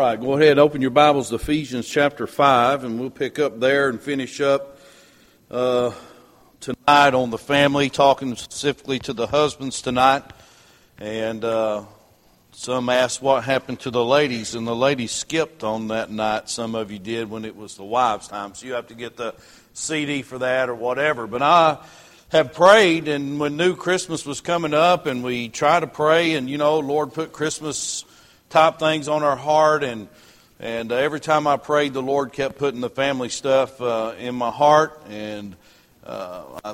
right, go ahead, open your Bibles to Ephesians chapter 5, and we'll pick up there and finish up tonight on the family, talking specifically to the husbands tonight. And some asked what happened to the ladies, and the ladies skipped on that night. Some of you did when it was the wives' time, so you have to get the CD for that or whatever. But I have prayed, and when New Christmas was coming up, and we try to pray, and Lord put Christmas type things on our heart, and every time I prayed, the Lord kept putting the family stuff in my heart, and I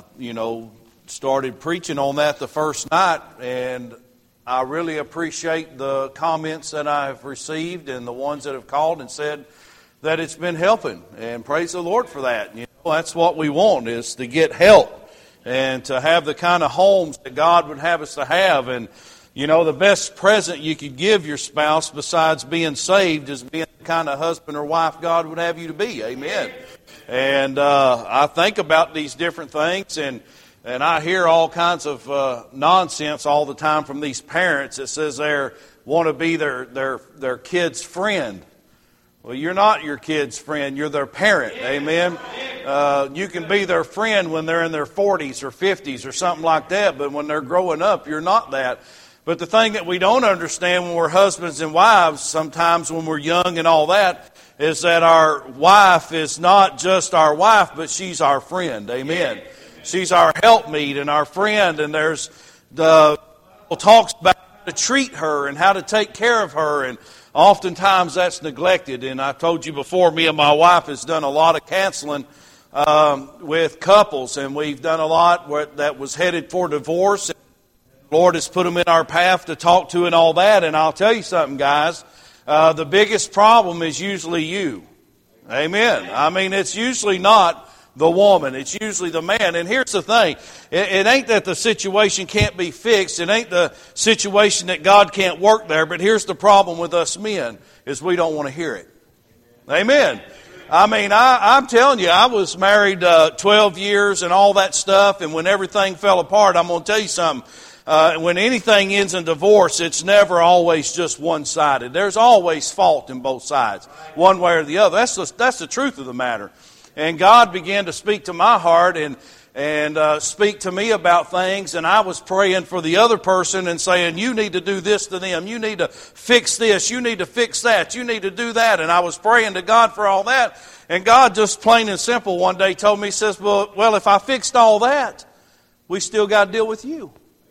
started preaching on that the first night, and I really appreciate the comments that I have received and the ones that have called and said that it's been helping, and praise the Lord for that. That's what we want, is to get help and to have the kind of homes that God would have us to have. And the best present you could give your spouse besides being saved is being the kind of husband or wife God would have you to be. Amen. And I think about these different things, and I hear all kinds of nonsense all the time from these parents that says they want to be their kid's friend. Well, you're not your kid's friend. You're their parent. Amen. You can be their friend when they're in their 40s or 50s or something like that, but when they're growing up, you're not that. But the thing that we don't understand when we're husbands and wives, sometimes when we're young and all that, is that our wife is not just our wife, but she's our friend. Amen. She's our helpmeet and our friend, and there's the Bible talks about how to treat her and how to take care of her, and oftentimes that's neglected. And I told you before, me and my wife has done a lot of counseling with couples, and we've done a lot that was headed for divorce. The Lord has put them in our path to talk to and all that. And I'll tell you something, guys. The biggest problem is usually you. Amen. I mean, it's usually not the woman. It's usually the man. And here's the thing. It ain't that the situation can't be fixed. It ain't the situation that God can't work there. But here's the problem with us men, is we don't want to hear it. Amen. I mean, I'm telling you, I was married 12 years and all that stuff. And when everything fell apart, I'm going to tell you something. When anything ends in divorce, it's never always just one-sided. There's always fault in both sides, one way or the other. That's the truth of the matter. And God began to speak to my heart and speak to me about things. And I was praying for the other person and saying, you need to do this to them. You need to fix this. You need to fix that. You need to do that. And I was praying to God for all that. And God just plain and simple one day told me, he says, well, if I fixed all that, we still got to deal with you.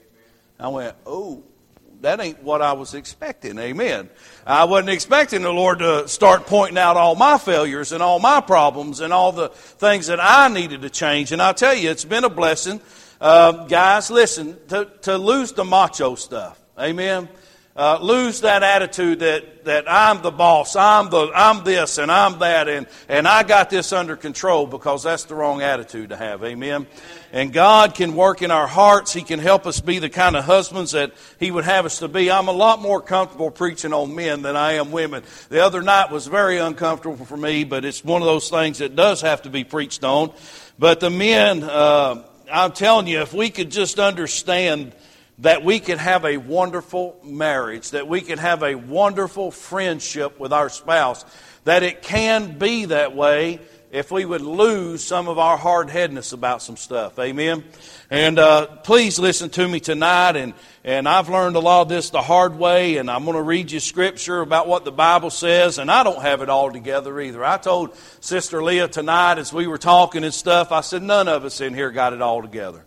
I went, oh, that ain't what I was expecting. Amen. I wasn't expecting the Lord to start pointing out all my failures and all my problems and all the things that I needed to change. And I'll tell you, it's been a blessing. Guys, listen, to lose the macho stuff. Amen. Lose that attitude that I'm the boss, I'm this and I'm that, and I got this under control, because that's the wrong attitude to have. Amen. And God can work in our hearts. He can help us be the kind of husbands that He would have us to be. I'm a lot more comfortable preaching on men than I am women. The other night was very uncomfortable for me, but it's one of those things that does have to be preached on. But the men, I'm telling you, if we could just understand that we can have a wonderful marriage, that we can have a wonderful friendship with our spouse, that it can be that way if we would lose some of our hard-headedness about some stuff. Amen? And please listen to me tonight, and I've learned a lot of this the hard way, and I'm going to read you Scripture about what the Bible says, and I don't have it all together either. I told Sister Leah tonight as we were talking and stuff, I said, none of us in here got it all together.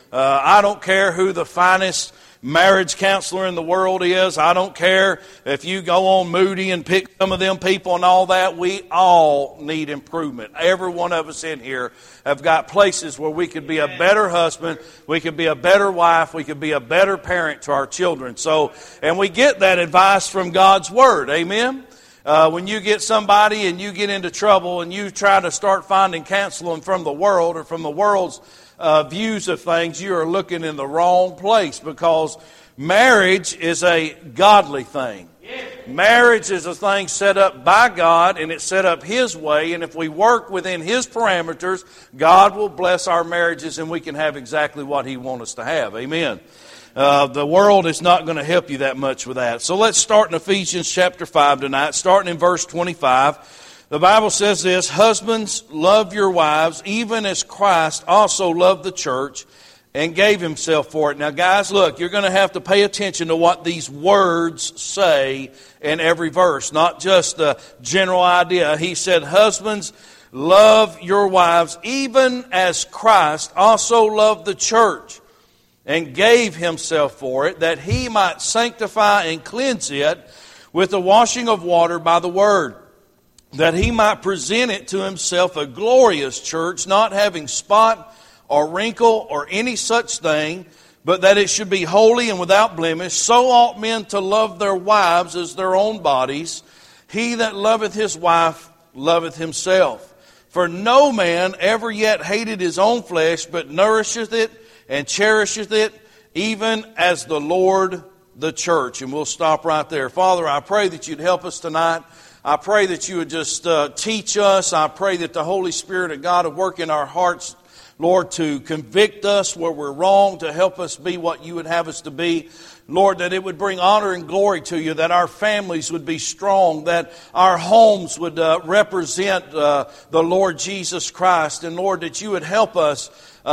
I don't care who the finest marriage counselor in the world is. I don't care if you go on Moody and pick some of them people and all that. We all need improvement. Every one of us in here have got places where we could be a better husband, we could be a better wife, we could be a better parent to our children. So, and we get that advice from God's Word. Amen? When you get somebody and you get into trouble and you try to start finding counseling from the world or from the world's views of things, you are looking in the wrong place, because marriage is a godly thing. Marriage is a thing set up by God, and it's set up His way, and if we work within His parameters, God will bless our marriages and we can have exactly what He wants us to have. Amen. The world is not going to help you that much with that. So let's start in Ephesians chapter 5 tonight, starting in verse 25. The Bible says this, "Husbands, love your wives, even as Christ also loved the church and gave himself for it." Now, guys, look, you're going to have to pay attention to what these words say in every verse, not just the general idea. He said, "Husbands, love your wives, even as Christ also loved the church and gave himself for it, that he might sanctify and cleanse it with the washing of water by the word, that he might present it to himself a glorious church, not having spot or wrinkle or any such thing, but that it should be holy and without blemish. So ought men to love their wives as their own bodies. He that loveth his wife loveth himself. For no man ever yet hated his own flesh, but nourisheth it and cherisheth it, even as the Lord the church." And we'll stop right there. Father, I pray that you'd help us tonight. I pray that you would just teach us. I pray that the Holy Spirit of God would work in our hearts, Lord, to convict us where we're wrong, to help us be what you would have us to be. Lord, that it would bring honor and glory to you, that our families would be strong, that our homes would represent the Lord Jesus Christ. And Lord, that you would help us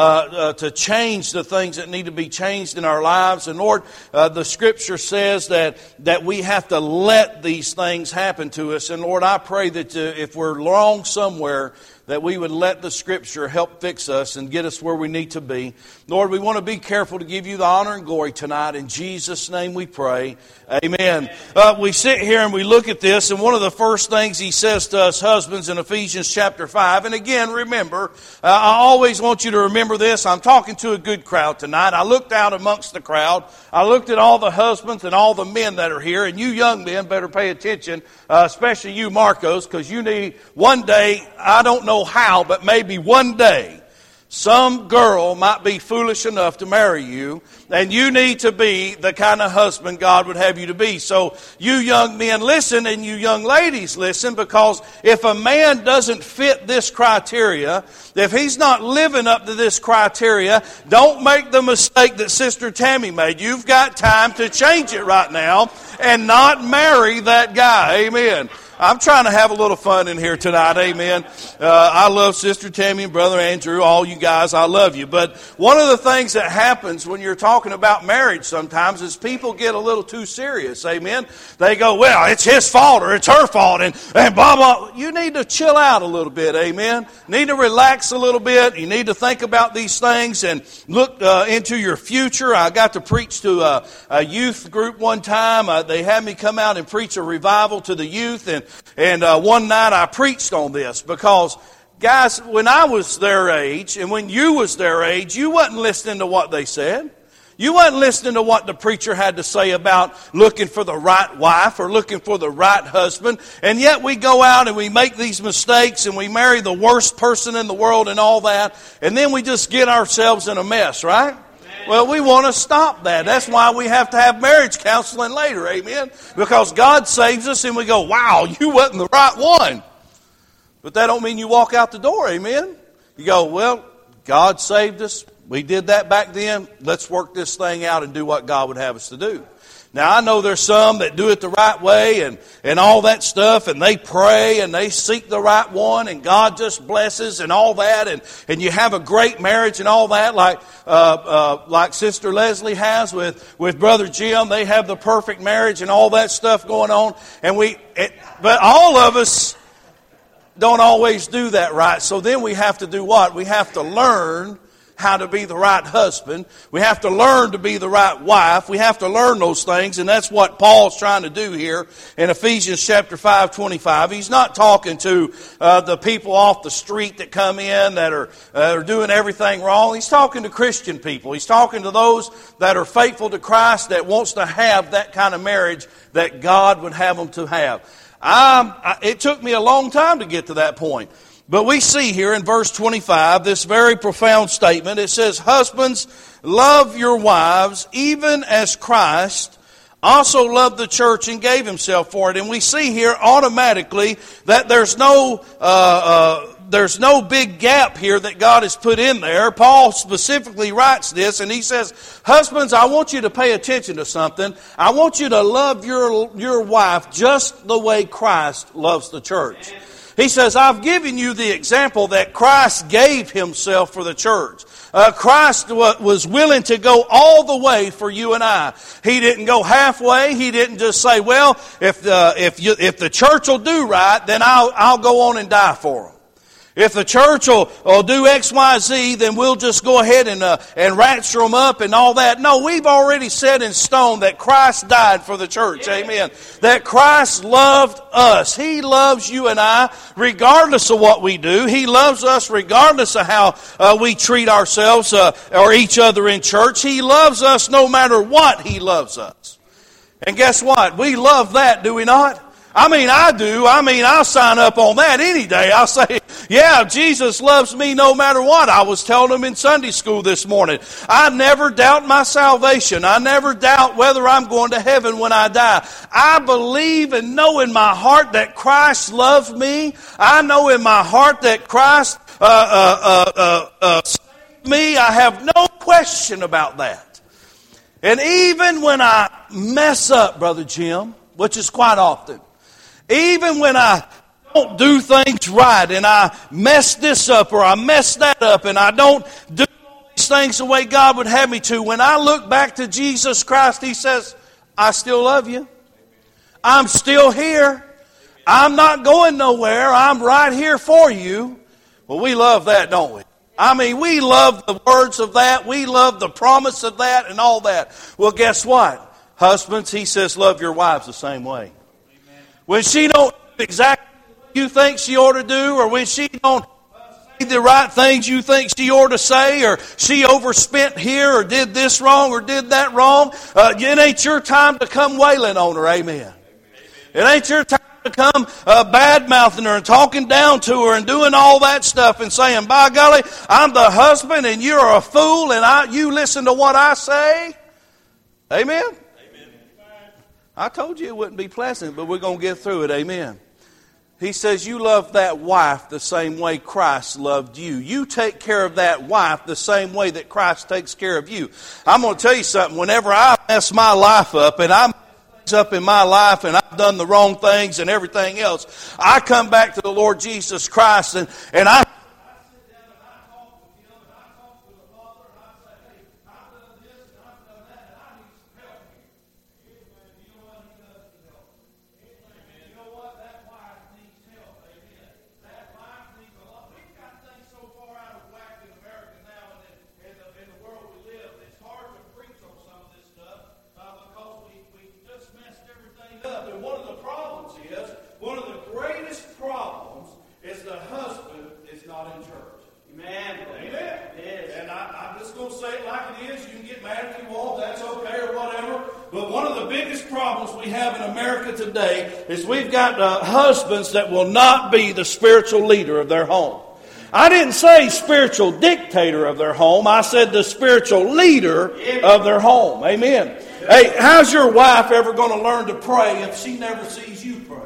to change the things that need to be changed in our lives. And Lord, the Scripture says that we have to let these things happen to us. And Lord, I pray that if we're wrong somewhere, that we would let the Scripture help fix us and get us where we need to be. Lord, we want to be careful to give you the honor and glory tonight. In Jesus' name we pray. Amen. We sit here and we look at this, and one of the first things he says to us husbands in Ephesians chapter 5, and again, remember, I always want you to remember this. I'm talking to a good crowd tonight. I looked out amongst the crowd. I looked at all the husbands and all the men that are here, and you young men better pay attention, especially you Marcos, because you need one day, I don't know how, but maybe one day, some girl might be foolish enough to marry you, and you need to be the kind of husband God would have you to be. So you young men listen, and you young ladies listen, because if a man doesn't fit this criteria, if he's not living up to this criteria, don't make the mistake that Sister Tammy made. You've got time to change it right now and not marry that guy. Amen. I'm trying to have a little fun in here tonight, amen. I love Sister Tammy and Brother Andrew, all you guys, I love you. But one of the things that happens when you're talking about marriage sometimes is people get a little too serious, amen. They go, well, it's his fault or it's her fault and blah, blah. You need to chill out a little bit, amen. You need to relax a little bit. You need to think about these things and look into your future. I got to preach to a youth group one time. They had me come out and preach a revival to the youth, and one night I preached on this because, guys, when I was their age and when you was their age, you wasn't listening to what they said. You wasn't listening to what the preacher had to say about looking for the right wife or looking for the right husband. And yet we go out and we make these mistakes and we marry the worst person in the world and all that. And then we just get ourselves in a mess, right? Well, we want to stop that. That's why we have to have marriage counseling later, amen? Because God saves us and we go, wow, you wasn't the right one. But that don't mean you walk out the door, amen? You go, well, God saved us. We did that back then. Let's work this thing out and do what God would have us to do. Now, I know there's some that do it the right way and all that stuff, and they pray and they seek the right one, and God just blesses and all that, and you have a great marriage and all that, like Sister Leslie has with Brother Jim. They have the perfect marriage and all that stuff going on, but all of us don't always do that right. So then we have to do what? We have to learn how to be the right husband. We have to learn to be the right wife. We have to learn those things, and that's what Paul's trying to do here in Ephesians chapter 5:25. He's not talking to the people off the street that come in that are doing everything wrong. He's talking to Christian people. He's talking to those that are faithful to Christ, that wants to have that kind of marriage that God would have them to have. It took me a long time to get to that point. But we see here in verse 25 this very profound statement. It says, "Husbands, love your wives, even as Christ also loved the church and gave himself for it." And we see here automatically that there's no there's no big gap here that God has put in there. Paul specifically writes this, and he says, husbands, I want you to pay attention to something. I want you to love your wife just the way Christ loves the church. He says, I've given you the example that Christ gave himself for the church. Christ was willing to go all the way for you and I. He didn't go halfway. He didn't just say, well, if the church will do right, then I'll go on and die for them. If the church will do X, Y, Z, then we'll just go ahead and rapture them up and all that. No, we've already set in stone that Christ died for the church. Amen. That Christ loved us. He loves you and I regardless of what we do. He loves us regardless of how we treat ourselves or each other in church. He loves us no matter what. He loves us. And guess what? We love that, do we not? I mean, I do. I mean, I'll sign up on that any day. I'll say, yeah, Jesus loves me no matter what. I was telling them in Sunday school this morning. I never doubt my salvation. I never doubt whether I'm going to heaven when I die. I believe and know in my heart that Christ loves me. I know in my heart that Christ saved me. I have no question about that. And even when I mess up, Brother Jim, which is quite often, even when I don't do things right and I mess this up or I mess that up and I don't do these things the way God would have me to, when I look back to Jesus Christ, He says, I still love you. I'm still here. I'm not going nowhere. I'm right here for you. Well, we love that, don't we? I mean, we love the words of that. We love the promise of that and all that. Well, guess what? Husbands, He says, love your wives the same way. When she don't do exactly what you think she ought to do, or when she don't say the right things you think she ought to say, or she overspent here, or did this wrong, or did that wrong, it ain't your time to come wailing on her, amen. It ain't your time to come bad-mouthing her and talking down to her and doing all that stuff and saying, by golly, I'm the husband and you're a fool and you listen to what I say. Amen? I told you it wouldn't be pleasant, but we're going to get through it. Amen. He says you love that wife the same way Christ loved you. You take care of that wife the same way that Christ takes care of you. I'm going to tell you something. Whenever I mess my life up and I mess up in my life and I've done the wrong things and everything else, I come back to the Lord Jesus Christ and I is we've got husbands that will not be the spiritual leader of their home. I didn't say spiritual dictator of their home. I said the spiritual leader of their home. Amen. Hey, how's your wife ever going to learn to pray if she never sees you pray?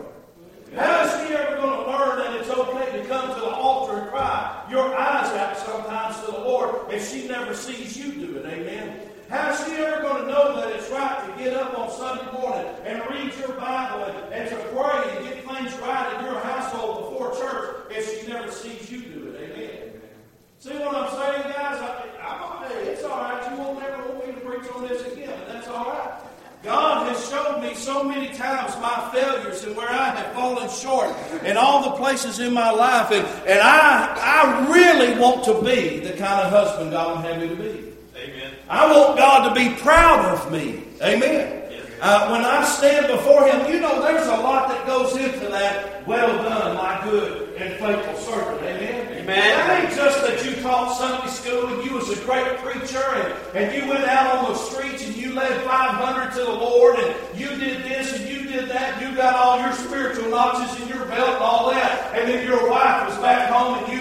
How's she ever going to learn that it's okay to come to the altar and cry your eyes out sometimes to the Lord if she never sees you do it? Amen. How's she ever going to know that it's right to get up on Sunday morning and read your Bible and to pray and get things right in your household before church if she never sees you do it? Amen. See what I'm saying, guys? It's all right. You won't never want me to preach on this again, and that's all right. God has showed me so many times my failures and where I have fallen short and all the places in my life. And I really want to be the kind of husband God would have me to be. Amen. I want God to be proud of me. Amen. When I stand before Him, there's a lot that goes into that. Well done, my good and faithful servant. Amen. Amen. It ain't just that you taught Sunday school and you was a great preacher and you went out on the streets and you led 500 to the Lord and you did this and you did that. And you got all your spiritual notches in your belt and all that. And then your wife was back home and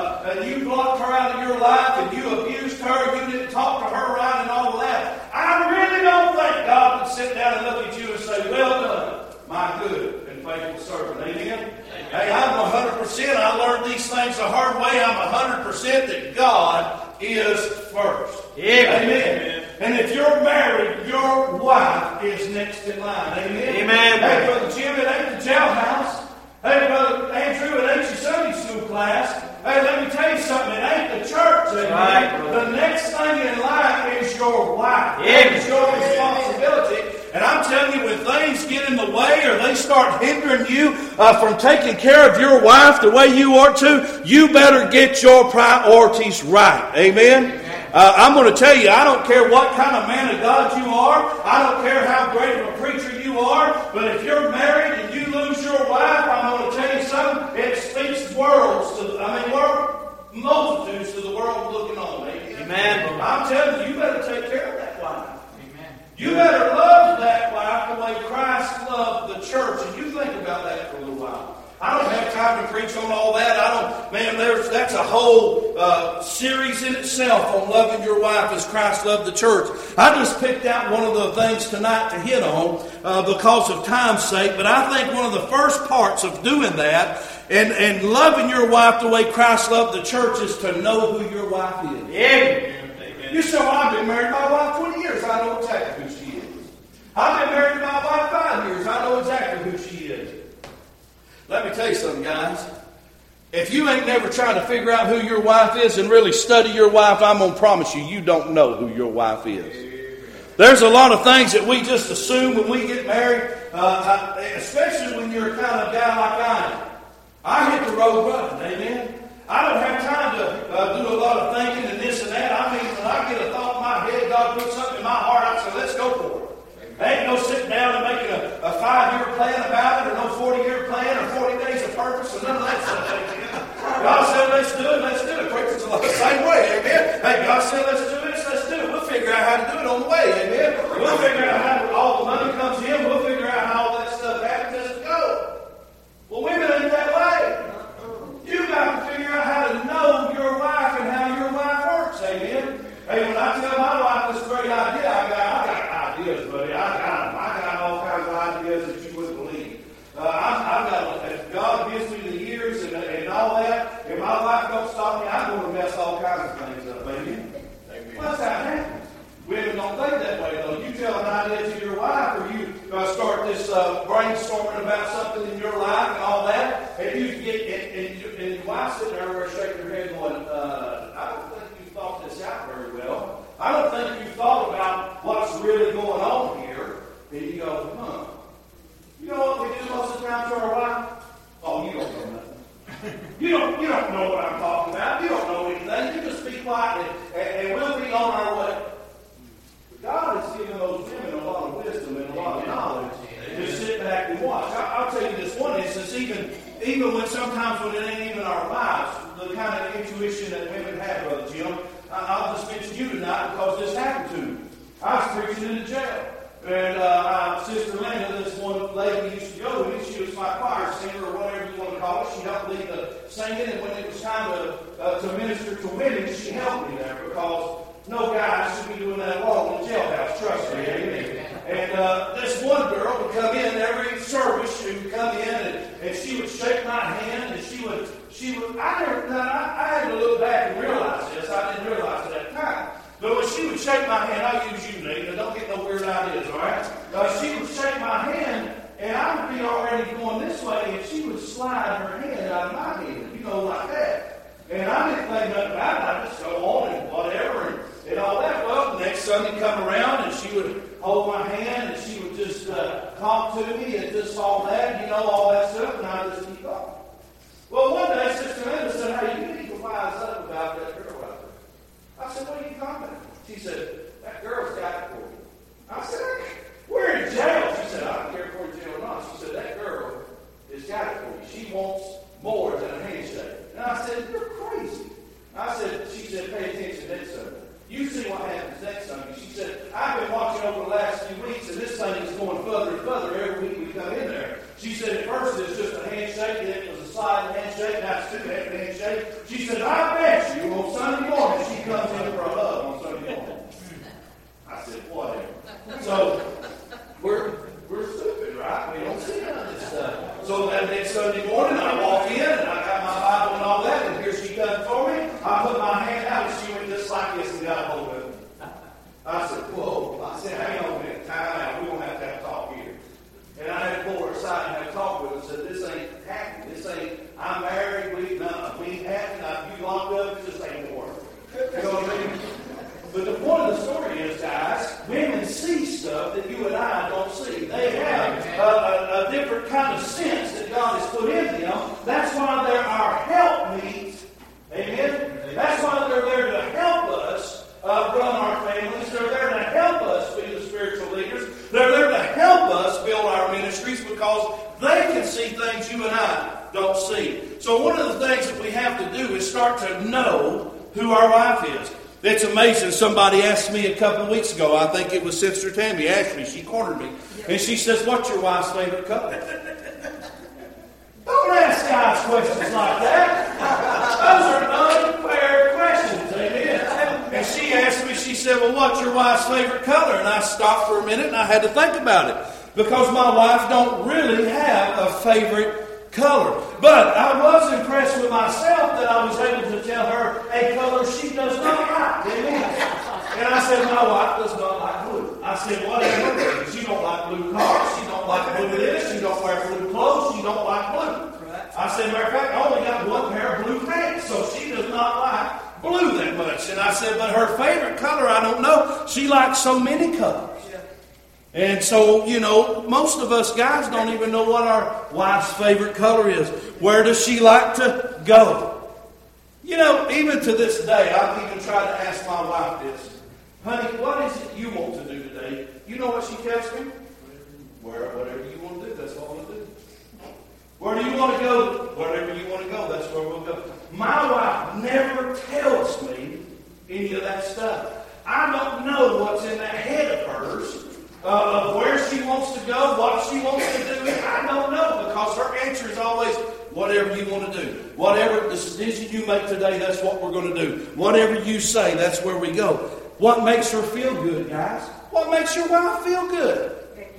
you blocked her out of your life and you abused her and you didn't talk to her right and all of that. I really don't think God would sit down and look at you and say, well done, my good and faithful servant. Amen. Hey, I'm 100%. I learned these things a hard way, I'm 100% that God is first. Amen. And if you're married, your wife is next in line. Amen. Amen. Hey, Brother Jim, it ain't the jailhouse. Hey, Brother Andrew, it ain't your Sunday school class. Hey, let me tell you something. It ain't the church. Amen. Right, the next thing in line is your wife. Amen. It's your responsibility. And I'm telling you, when things get in the way or they start hindering you from taking care of your wife the way you ought to, you better get your priorities right. Amen? I'm going to tell you, I don't care what kind of man of God you are. I don't care how great of a preacher you are. But if you're married and you lose your wife, I'm going to tell you something. It speaks multitudes to the world looking on. Amen. I'm telling you, you better take care of that wife. You better love that wife the way Christ loved the church. And you think about that for a little while. I don't have time to preach on all that. That's a whole series in itself on loving your wife as Christ loved the church. I just picked out one of the things tonight to hit on because of time's sake. But I think one of the first parts of doing that and loving your wife the way Christ loved the church is to know who your wife is. Amen. You say, well, I've been married to my wife 20 years. I know exactly who she is. I've been married to my wife 5 years. I know exactly who she is. Let me tell you something, guys. If you ain't never trying to figure out who your wife is and really study your wife, I'm going to promise you, you don't know who your wife is. There's a lot of things that we just assume when we get married, especially when you're a kind of guy like I am. I hit the road running, amen? I don't have time to do a lot of thinking and this and that. I mean, when I get a thought in my head, God puts something in my heart, I say, let's go for it. There ain't no sitting down and making a 5-year plan about it, or no 40-year plan, or 40 days of purpose, or none of that stuff. God said, let's do it, let's do it. Preachers are the same way, amen? Hey, God said, let's do this, let's do it. We'll figure out how to do it on the way, amen? We'll figure out how all the money comes in. We'll figure out how all that stuff happens as it goes. Well, women ain't that way. You got to figure out how to know your wife and how your wife works, amen? Hey, when I tell my wife this great idea, I got ideas, buddy. I got all kinds of ideas that you wouldn't believe. I've got, if God gives me the years and all that, if my wife don't stop me, I'm going to mess all kinds of things up, amen? Well, that's how it happens. Women don't think that way, though. You tell an idea to your wife, or you start this brainstorming about something in your life and all that, and you get and your wife's sitting there shaking her head going, I don't think you thought this out very well. I don't think you thought about what's really going on here. And you go, You know what we do most of the time to our wife? Oh, you don't know nothing. You don't know what I'm talking about. You don't know anything. You just be quiet and we'll be on our way. God has given those women a lot of wisdom and a lot of knowledge. Just sit back and watch. I'll tell you this one instance, even when sometimes when it ain't even our wives, the kind of intuition that women have, Brother Jim, I'll just mention you tonight because this happened to me. I was preaching in the jail. And Sister Linda, this one lady we used to go with, she was my choir singer or whatever you want to call it. She helped lead the singing, and when it was time to minister to women, she helped me there because no guy should be doing that alone in the jailhouse. Trust me, amen. And this one girl would come in every service. She would come in and she would shake my hand, and she would. I had to look back and realize this. I didn't realize it at the time. But when she would shake my hand, I'll use you, Nate, and don't get no weird ideas, all right? She would shake my hand, and I would be already going this way, and she would slide her hand out of my hand, like that. And I didn't think nothing about it. I just go on and whatever and all that. Well, the next Sunday come around, and she would hold my hand, and she would just talk to me and just all that, all that stuff, and I just keep going. Well, one day, Sister Linda said, hey, you need to wise up about that girl out there. I said, what are you talking about? She said, that girl's got it for you. I said, we're in jail. She said, I don't care if we're in jail or not. She said, that girl has got it for you. She wants more than a handshake. And I said, you're crazy. She said, pay attention next Sunday. You see what happens next Sunday. She said, I've been watching over the last few weeks, and this thing is going further and further every week we come in there. She said, at first it was just a handshake, then it was a sliding handshake, now it's 2-handed handshake. She said, I bet you on Sunday morning she comes in for a hug on Sunday morning. I said, whatever. So, we're stupid, right? We don't see none of this stuff. So that next Sunday morning, I walk in, and I got my Bible and all that, and here's and got a hold of him. I said, whoa. I said, hang on a minute, time out. We're going to have a talk here. And I had to pull her aside and have a talk with her and said, this ain't happening. This ain't, I'm married, we ain't happening. You locked up, it just ain't going to work. You know what I mean? But the point of the story is, guys, women see stuff that you and I don't see. They have a different kind of sense that God has put in them. That's why they're our helpmeet. Amen? That's why they're there to help us run our families. They're there to help us be the spiritual leaders. They're there to help us build our ministries because they can see things you and I don't see. So one of the things that we have to do is start to know who our wife is. It's amazing. Somebody asked me a couple of weeks ago, I think it was Sister Tammy asked me, she cornered me, and she says, what's your wife's favorite color? Don't ask guys questions like that. Those are unfair questions, amen? And she asked me, she said, well, what's your wife's favorite color? And I stopped for a minute and I had to think about it. Because my wife don't really have a favorite color. But I was impressed with myself that I was able to tell her a color she does not like. Amen. And I said, my wife does not like blue. I said, whatever. She don't like blue cars. She don't like blue this. She don't wear blue clothes. She don't like blue. I said, matter of fact, I only got one pair of blue pants, so she does not like blue that much. And I said, but her favorite color, I don't know. She likes so many colors. And so, you know, most of us guys don't even know what our wife's favorite color is. Where does she like to go? You know, even to this day, I've even tried to ask my wife this. Honey, what is it you want to do today? You know what she tells me? Whatever you want to do, that's what we'll do. Where do you want to go? Wherever you want to go, that's where we'll go. My wife never tells me any of that stuff. I don't know what's in that head of hers. Of where she wants to go, what she wants to do, I don't know, because her answer is always, whatever you want to do. Whatever decision you make today, that's what we're going to do. Whatever you say, that's where we go. What makes her feel good, guys? What makes your wife feel good?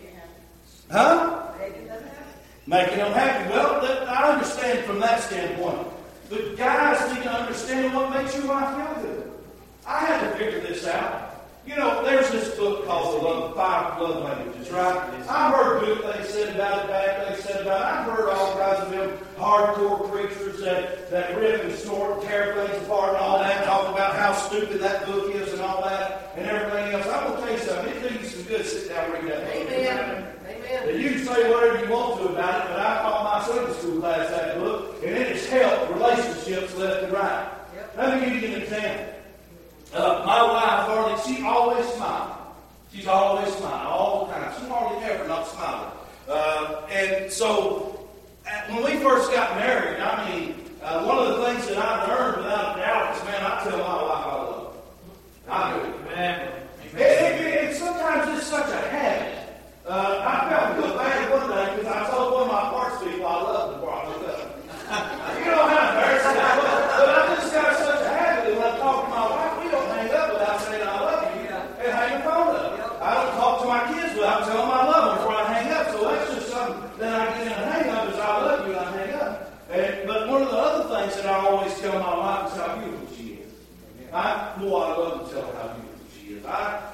Huh? Making them happy. Well, I understand from that standpoint. But guys need to understand what makes your wife feel good. I had to figure this out. You know, there's this book called The 5 Love Languages, right? I've heard good things said about it, bad things said about it. I've heard all kinds of them hardcore preachers that rip and snort and tear things apart and all that, talk about how stupid that book is and all that and everything else. I'm going to tell you something. It do you some good. Sit down and read that book. Amen. Amen. You can say whatever you want to about it, but I taught my Sunday school class that book, and it has helped relationships left and right. Let me give you an example. My wife, Harley, she always smiles. She's always smiling, all the time. She hardly ever not smiling. And so, when we first got married, I mean, one of the things that I learned without a doubt is, man, I tell my wife I love her. I do. Amen. And sometimes it's such a habit. I felt real bad one day because I told one of my parts people I love them before I looked up. You know how embarrassing that was. But I just got such a habit that when I talk to my wife, we don't hang up without saying I love you and hang the phone up. I don't talk to my kids without telling them I love them before I hang up. So that's just something that I get in a hang up is I love you and I hang up. But one of the other things that I always tell my wife is how beautiful she is. I love to tell her how beautiful she is.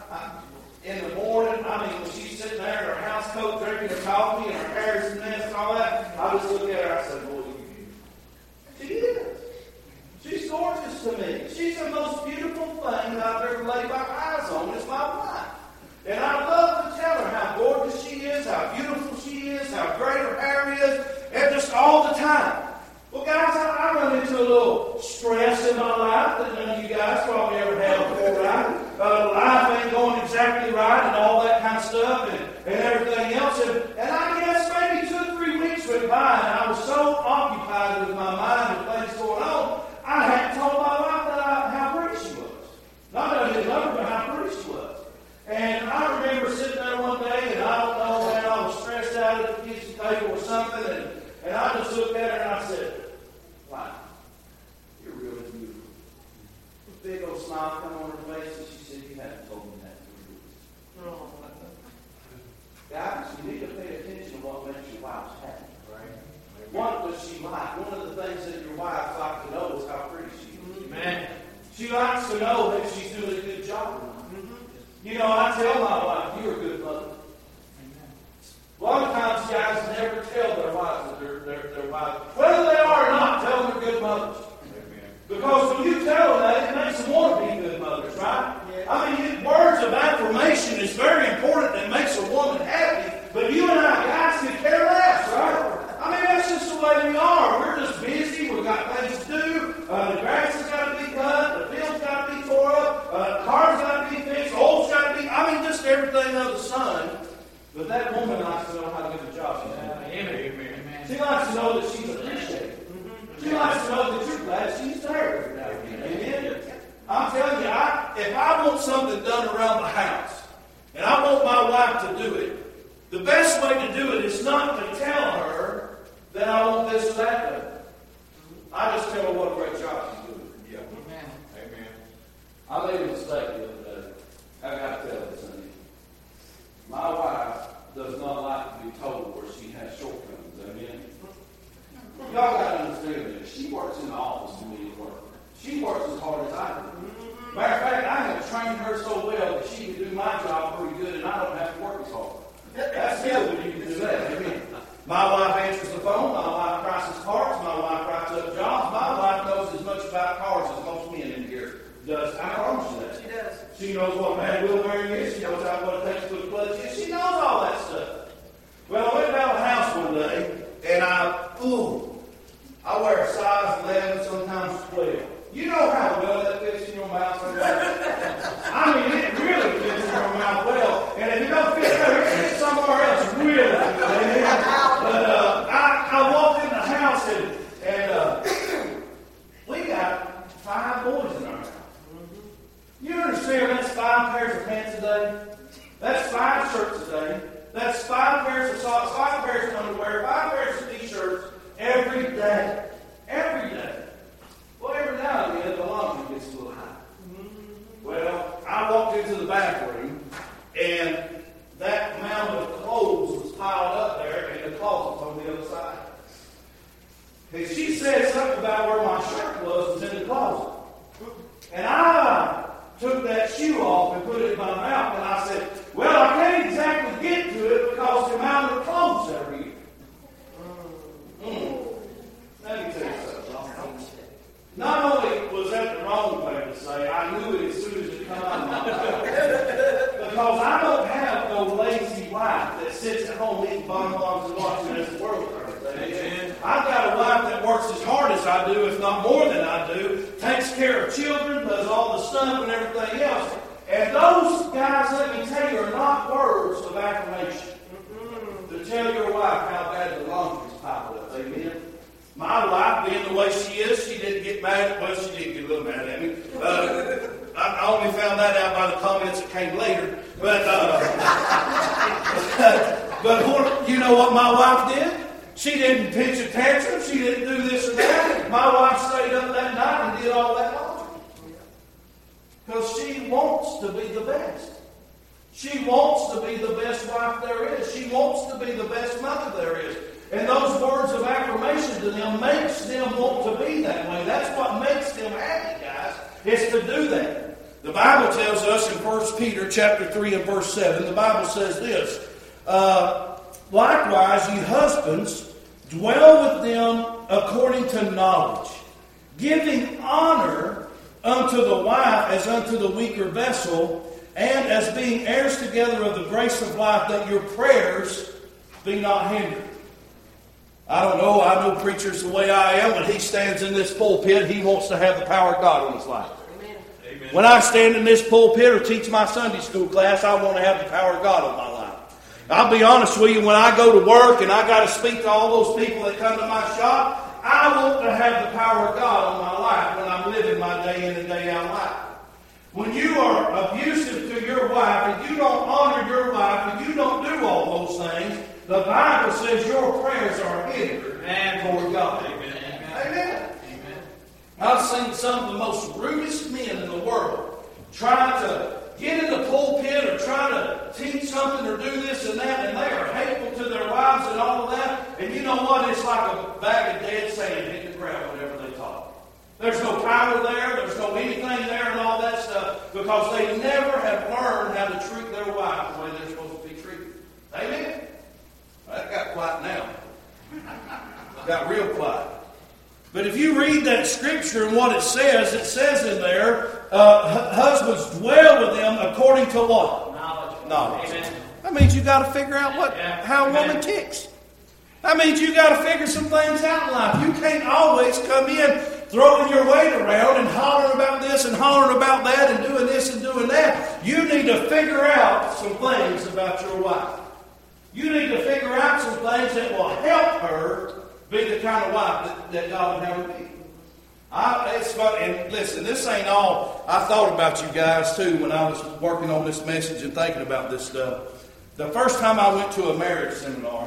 In the morning, I mean, when she's sitting there in her house coat drinking her coffee and her hair is a mess and all that, I just look at her and I say, boy, you beautiful. She is. She's gorgeous to me. She's the most beautiful thing that I've ever laid my eyes on is my wife. And I love to tell her how gorgeous she is, how beautiful she is, how great her hair is, and just all the time. Well, guys, I run into a little stress in my life that none of you guys probably ever had before, right? Life ain't going exactly right and all that kind of stuff and everything else. And I guess maybe 2 or 3 weeks went by and I was so occupied with my mind and things going on, I hadn't told my wife how pretty she was. Not that I didn't love her, but how pretty she was. And I remember sitting there one day and I don't know, man, I was stressed out at the kitchen table or something and I just looked at her and I said, wow, you're really beautiful. A big old smile come on her face and she said, you haven't told me that for years. Guys, you need to pay attention to what makes your wife happy. Right? What does she like? One of the things that your wife likes to know is how pretty she is. Amen. She likes to know that she's doing a good job. You know, I tell my wife, you're a good mother. A lot of times guys never tell their wives that they're wives. Whether they are or not, tell them they're good mothers. Because when you tell them that, it makes them want to be good mothers, right? I mean, words of affirmation is very important and makes a woman happy, but you and I, guys, can care less, right? I mean, that's just the way we are. We're just busy. We've got things to do. The grass has got to be cut. The field's got to be tore up. The car's got to be fixed. Oil's got to be, I mean, just everything under the sun. But that woman likes to know how good a job she's doing. Amen. She likes to know that she's appreciated. She likes to know that you're glad she's there. Amen. I'm telling you, if I want something done around the house, and I want my wife to do it, the best way to do it is not to tell her that I want this or that done. I just tell her what a great job she's doing. Yeah. Amen. I made a mistake the other day. I got to tell you something. My wife does not like to be told where she has shortcomings. Amen. Y'all got to understand this. She works in the office to me at work. She works as hard as I do. Matter of fact, I have trained her so well that she can do my job pretty good, and I don't have to work as hard. That's good when you can do that. Amen. My wife answers the phone. My wife prices parts. My wife writes up jobs. My wife knows as much about cars as most men in here does. I promise you that. She does. She knows what man wheel bearing is. She knows what it takes to put a clutch in. She knows all that stuff. Well, I went down the house one day, and I wear a size 11, sometimes 12. You know how well that fits in your mouth? I mean, it really fits in your mouth well. And if it don't fit there, it fits somewhere else really. But I walked in the house, and we got 5 boys in our house. You understand that's 5 pairs of pants a day? That's 5 shirts a day. That's 5 pairs of socks, 5 pairs of underwear, 5 pairs of t-shirts every day. Every day. Well, every now and then the laundry gets a little high. Well, I walked into the bathroom, and that amount of clothes was piled up there in the closet on the other side. And she said something about where my shirt was in the closet. And I took that shoe off and put it in my mouth, and I said, well, I can't exactly get to it because the amount of clothes every year. Let me tell you something. Not only was that the wrong thing to say, I knew it as soon as it came out of my mouth. Because I don't have no lazy wife that sits at home eating bonbons and watching as the world turns. Amen. I've got a wife that works as hard as I do, if not more than I do, takes care of children, does all the stuff and everything else. And those guys, let me tell you, are not words of affirmation. To tell your wife how bad the laundry's piled up. Amen. My wife, being the way she is, she didn't get mad. Well, she did get a little mad at me. I only found that out by the comments that came later. But you know what my wife did? She didn't pitch a tantrum. She didn't do this or that. My wife stayed up that night and did all that laundry. Because she wants to be the best. She wants to be the best wife there is. She wants to be the best mother there is. And those words of affirmation to them makes them want to be that way. That's what makes them happy, guys, is to do that. The Bible tells us in 1 Peter chapter 3 and verse 7, the Bible says this, likewise, ye husbands, dwell with them according to knowledge, giving honor unto the wife as unto the weaker vessel, and as being heirs together of the grace of life, that your prayers be not hindered. I don't know. I know preachers the way I am. When he stands in this pulpit, he wants to have the power of God on his life. Amen. When I stand in this pulpit or teach my Sunday school class, I want to have the power of God on my life. I'll be honest with you, when I go to work and I got to speak to all those people that come to my shop, I want to have the power of God on my life when I'm living my day in and day out life. When you are abusive to your wife and you don't honor your wife and you don't do all those things, the Bible says your prayers are hindered for God. Amen. Amen. I've seen some of the most rudest men in the world trying to get in the pulpit or try to teach something or do this and that, and they are hateful to their wives and all of that. And you know what? It's like a bag of dead sand hitting the ground whenever they talk. There's no power there. There's no anything there and all that stuff because they never have learned how to treat their wife the way they're supposed to be treated. Amen? That got quiet now. Got real quiet. But if you read that scripture and what it says in there, husbands dwell with them according to what? Knowledge. Amen. That means you got to figure out how a woman ticks. That means you got to figure some things out in life. You can't always come in throwing your weight around and hollering about this and hollering about that and doing this and doing that. You need to figure out some things about your wife. You need to figure out some things that will help her be the kind of wife that God would have her be. It's funny, and listen, this ain't all. I thought about you guys too when I was working on this message and thinking about this stuff. The first time I went to a marriage seminar,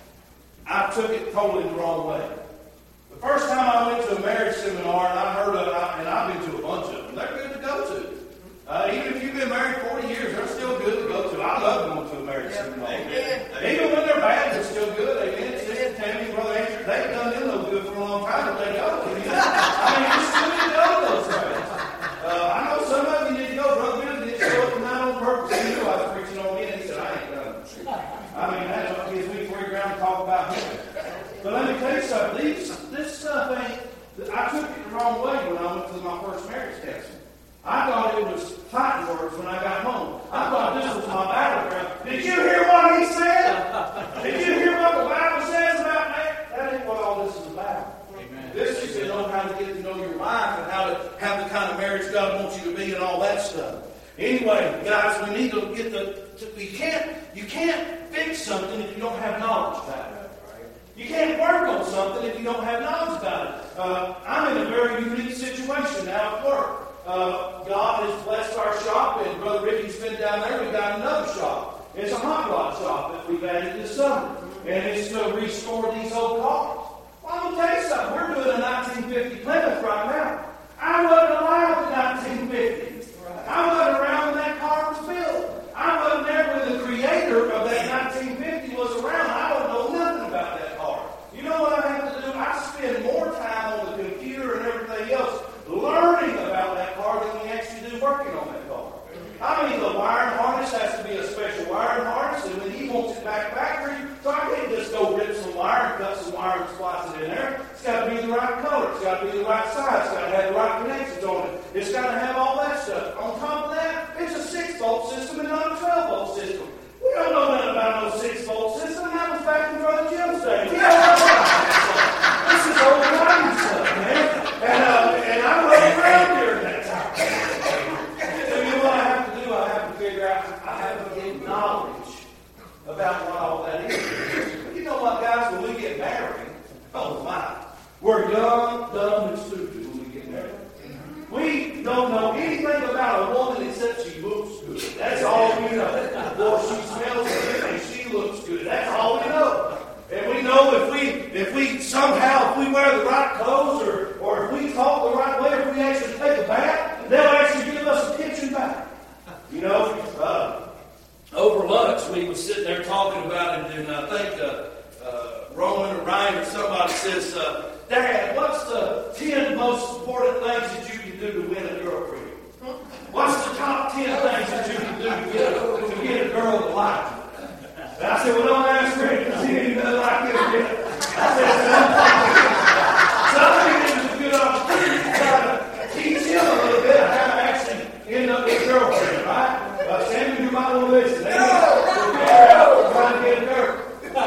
I took it totally the wrong way. The first time I went to a marriage seminar and I heard of it, and I've been to a bunch of them, they're good to go to. Even if you've been married 40 years, they're still good to go to. I love going to a marriage seminar. Even when they're bad, they're still good. Amen. Sister Tammy, Brother Andrew, they've done them no good for a long time, but they go. I mean, you still need to go to those things. I know some of you need to go. Brother Bill didn't show up tonight on purpose. He knew I was preaching on me, and he said, I ain't done it. I mean, that's what gives me free ground to talk about him. But let me tell you something. This stuff ain't... I took it the wrong way when I went to my first marriage counseling. I thought it was fighting words when I got home. I thought this was my battleground. Did you hear what he said? Did you hear what the Bible says about that? That ain't what all this is about. Amen. This is to know how to get to know your wife and how to have the kind of marriage God wants you to be and all that stuff. Anyway, guys, we need to get you can't fix something if you don't have knowledge about it. You can't work on something if you don't have knowledge about it. I'm in a very unique situation now at work. God has blessed our shop, and Brother Ricky's been down there. We've got another shop. It's a hot rod shop that we've added this summer, and it's to restore these old cars. Well, I'm going to tell you something. We're doing a 1950 Plymouth right now. I wasn't alive in 1950. I wasn't around when that car was built. I wasn't there when the creator of that 1950 was around. I don't know nothing about that car. You know what I have to do? I spend more time on the computer and everything else learning about that car than we actually do working on that car. I mean, the wiring harness has to be a special wiring harness, and when he wants it back factory, so I can't just go rip some wire and cut some wire and splice it in there. It's got to be the right color. It's got to be the right size. It's got to have the right connections on it. It's got to have all that stuff. On top of that, it's a 6-volt system and not a 12-volt system. We don't know nothing about no 6-volt system. That was back in front of Jim's day. This is old time stuff, man. And I wasn't around during that time. So you know what I have to do? I have to figure out, I have to get knowledge about what all that is. But you know what, guys? When we get married, oh my, we're young, dumb, and stupid when we get married. We don't know anything about a woman except she looks good. That's all we know. Or she smells good and she looks good. That's all we know. And we know if we somehow, if we wear the right clothes or if we talk the right way, if we actually take a bath, they'll actually give us a kitchen bath. You know, over lunch, we was sitting there talking about it, and I think Roman or Ryan or somebody says, Dad, what's the 10 most important things that you can do to win a girlfriend? What's the top 10 things that you can do to get a girl to like you? And I said, well, don't ask Rick, because he ain't nothing like him yet. I said, so I think this is a good opportunity to try to teach him a little bit of how to actually end up with a girlfriend, right? Sammy, you might want to listen. We're trying to get a girl.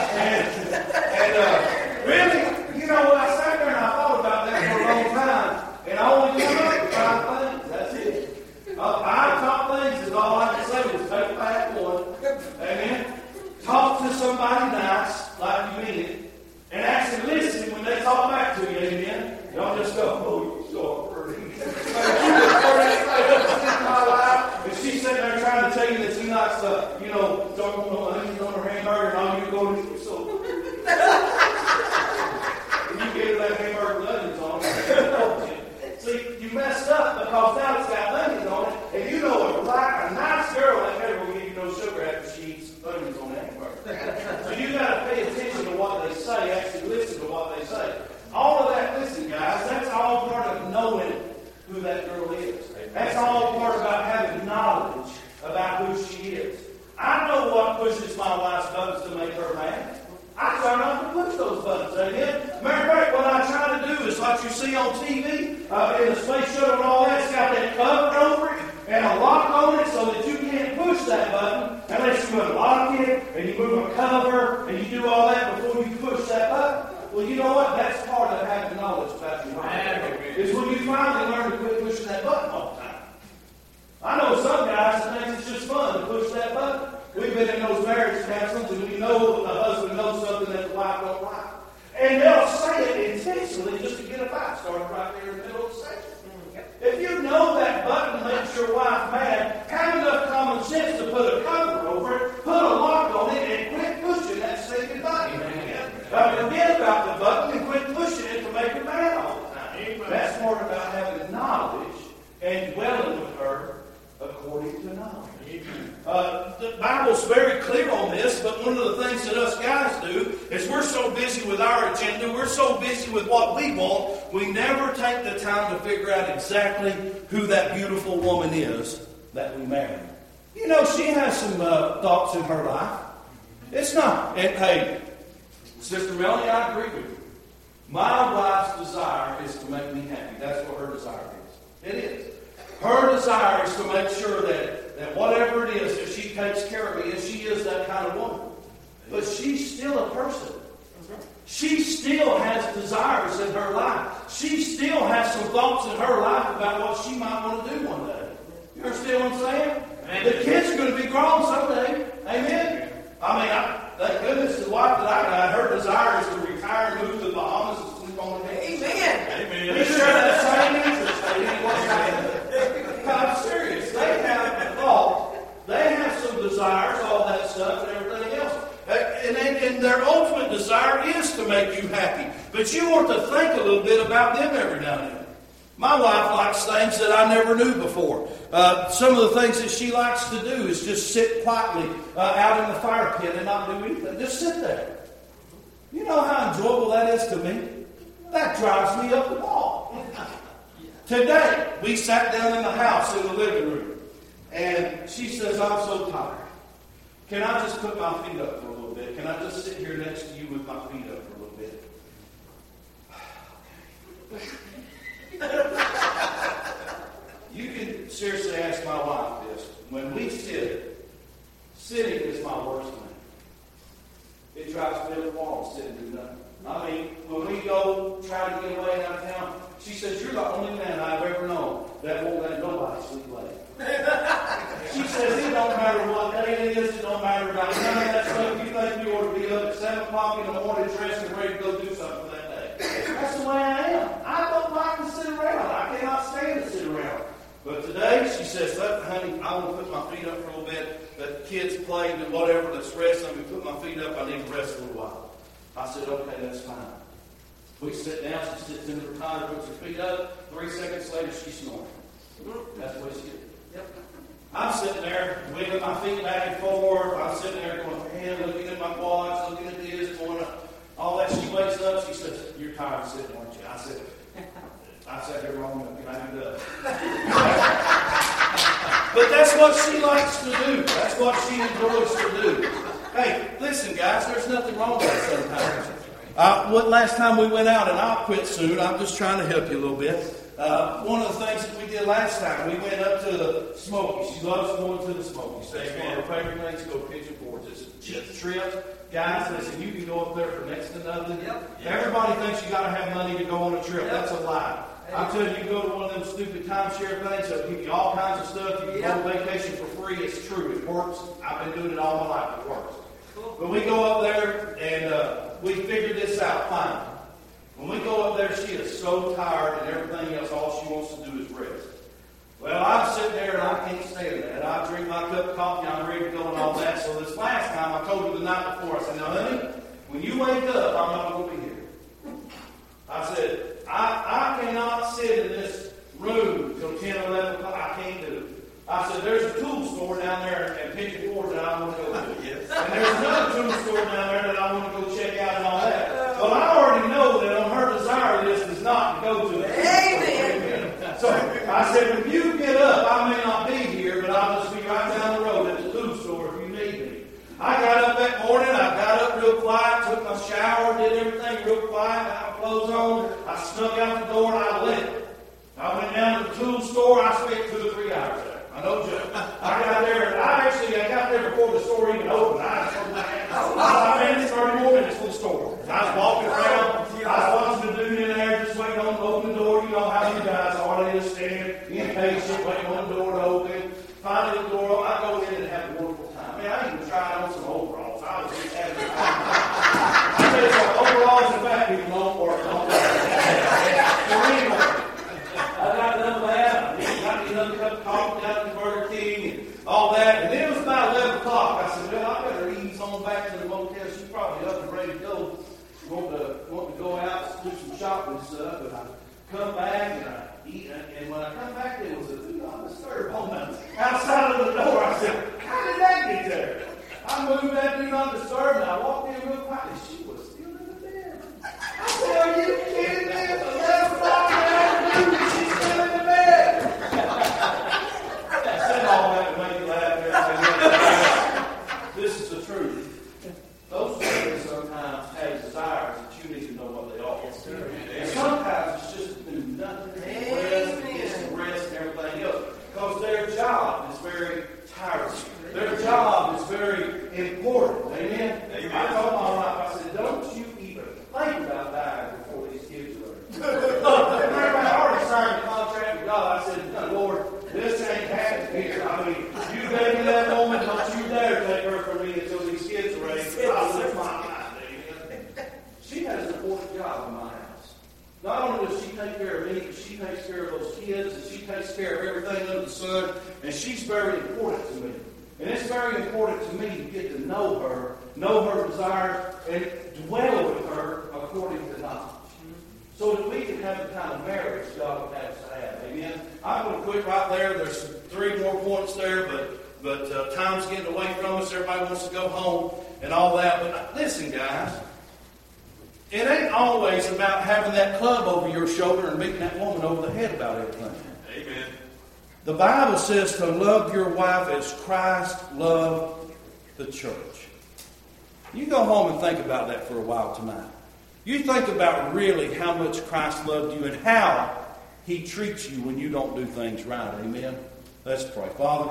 And really, you know, when I sat there and I thought about that for a long time, and I only came up with 5 things. That's it. 5 top things is all I can say was take back one. Amen. Talk to somebody nice, like you mean it, and actually listen when they talk back to you, amen? Don't just go, oh, you're so pretty. And she's sitting there trying to tell you that she likes to, you know, don't know onions on her hamburger, and all you go to so. And you get her that hamburger with onions on it. See, you messed up because now it's got onions on it, and you know a nice girl ain't never going to give you no sugar after she eats onions on that hamburger. So you got to pay attention to what they say, actually listen to what they say. All of that, listen, guys, that's all part of what you see on TV in the space shuttle and all that. It's got that cover over it and a lock on it so that you can't push that button unless you unlock it and you move a cover and you do all that before you push that button. Well, you know what? That's part of having knowledge about your mind. It's when you finally learn to quit pushing that button all the time. I know some guys that think it's just fun to push that button. We've been in those marriage counselings and we know the husband knows something that the wife don't like. And they'll say it intentionally just to get a fight started right there in the middle of the section. If you know that button makes your wife mad, have enough common sense to put a cover over it, put a lock on it, and quit pushing that stinking button. Forget about the button and quit pushing it to make her mad all the time. That's more about having knowledge and dwelling with her according to knowledge. The Bible's very clear on this, but one of the things that us guys do is we're so busy with our agenda, we're so busy with what we want, we never take the time to figure out exactly who that beautiful woman is that we marry. You know, she has some thoughts in her life. It's not. And hey, Sister Melanie, I agree with you. My wife's desire is to make me happy. That's what her desire is. It is. Her desire is to make sure that whatever it is, that she takes care of me, and she is that kind of woman. But she's still a person. She still has desires in her life. She still has some thoughts in her life about what she might want to do one day. You understand what I'm saying? Amen. The kids are going to be grown someday. Amen? I mean, thank goodness the wife that I got, her desire is to retire and move to the Bahamas and sleep on the beach. Amen. Amen. We share that same interest. I'm serious. They have a thought. They have some desires, all that stuff and everything else. And their ultimate desire is to make you happy. But you want to think a little bit about them every now and then. My wife likes things that I never knew before. Some of the things that she likes to do is just sit quietly out in the fire pit and not do anything. Just sit there. You know how enjoyable that is to me? That drives me up the wall. Today, we sat down in the house in the living room, and she says, I'm so tired. Can I just put my feet up for a little bit? Can I just sit here next to you with my feet up for a little bit? You can seriously ask my wife this. When we sit, sitting is my worst thing. It drives me up the wall to sit and do nothing. I mean, when we go try to get away out of town, she says, you're the only man I've ever known that won't let nobody sleep late. She says, it don't matter what day it is, it don't matter about none of that stuff. You think we ought to be up at 7 o'clock in the morning dressed and ready to go do something that day. That's the way I am. I don't like to sit around. I cannot stand to sit around. But today, she says, honey, I want to put my feet up for a little bit. The kids played and whatever, let's rest. Let me put my feet up. I need to rest a little while. I said, okay, that's fine. We sit down, she sits in the recliner, puts her feet up. 3 seconds later, she's snoring. That's the way she is. Yep. I'm sitting there, wiggling my feet back and forth. I'm sitting there going, man, looking at my quads, looking at this, going all that. She wakes up, she says, you're tired of sitting, aren't you? I sat here long enough, and I do. But that's what she likes to do. That's what she enjoys to do. Hey, listen, guys, there's nothing wrong with that sometimes. Last time we went out, and I'll quit soon. I'm just trying to help you a little bit. One of the things that we did last time, we went up to the Smokies. She loves going to the Smokies. That's one of her favorite things to go Pigeon Forge. It's a trip. Guys, listen, you can go up there for next to nothing. Yep. Everybody thinks you got to have money to go on a trip. Yep. That's a lie. I tell you, you go to one of them stupid timeshare things that'll give you all kinds of stuff. You can go on vacation for free. It's true. It works. I've been doing it all my life. It works. But we go up there and we figured this out finally. When we go up there, she is so tired and everything else, all she wants to do is rest. Well, I'm sitting there and I can't stand that. I drink my cup of coffee, I'm ready to go and all that. So this last time, I told her the night before, I said, now, honey, when you wake up, I'm not going to be here. I said, I cannot sit in this room till 10 or 11 o'clock. I can't do it. I said, there's a tool store down there in Pigeon Forge that I want to go to. Yes. And there's another tool store down there that I want to go check out and all that. Well, I already know that on her desire list is not to go to it. Amen. So I said, when you get up, I may not be here, but I'll just be right down the road at the tool store if you need me. I got up that morning. I got up real quiet, took my shower, did everything real quiet, got my clothes on. I snuck out the door and I left. I went down to the tool store. I spent 2 or 3 hours there. I know, Joe. I got there. I got there before the store even opened. I mean, it's 30 more minutes for the store. I was walking around. I was watching the dude in there just waiting on to open the door. You know how you guys are. They just stand impatient, waiting on the door to open. Finally, the door open. I go in and have a wonderful time. Man, I even tried on some overalls. I was just having a time. I tell you what, overalls and fat people don't work. So anyway, I got done with that. I got me another cup of coffee down at the Burger King and all that. And then it was about 11 o'clock. I said, well, I better ease on back to the motel. She's probably up and ready to go. Want to go out, do some shopping and stuff. But I come back and I eat. And when I come back, there was a do not disturb on the outside of the door. I said, how did that get there? I moved that do not disturb and I walked in real quiet. And she was still in the bed. I said, are you kidding me? It's 11 o'clock in the afternoon and she's still in the bed. I said all that to make you laugh. This is the truth. Those things sometimes have desires that you need to know what they are. And sometimes it's just to do nothing. Rest and everything else. Because their job is very tiresome. Their job is very important. Amen? I told my wife, I said, don't you even think about dying before these kids are ready. I already signed a contract with God. I said, Lord, this ain't happening here. I mean, you gave me that woman, don't you dare take her from me until these kids are ready. I'll live my life. She has an important job in my house. Not only does she take care of me, but she takes care of those kids, and she takes care of everything under the sun, and she's very important to me. And it's very important to me to get to know her desires, and dwell with her according to knowledge. So that we can have the kind of marriage God would have us to have. Amen? I'm going to quit right there. There's 3 more points there, but time's getting away from us. Everybody wants to go home and all that. But listen, guys. It ain't always about having that club over your shoulder and beating that woman over the head about everything. Amen. The Bible says to love your wife as Christ loved the church. You go home and think about that for a while tonight. You think about really how much Christ loved you and how He treats you when you don't do things right. Amen? Let's pray. Father,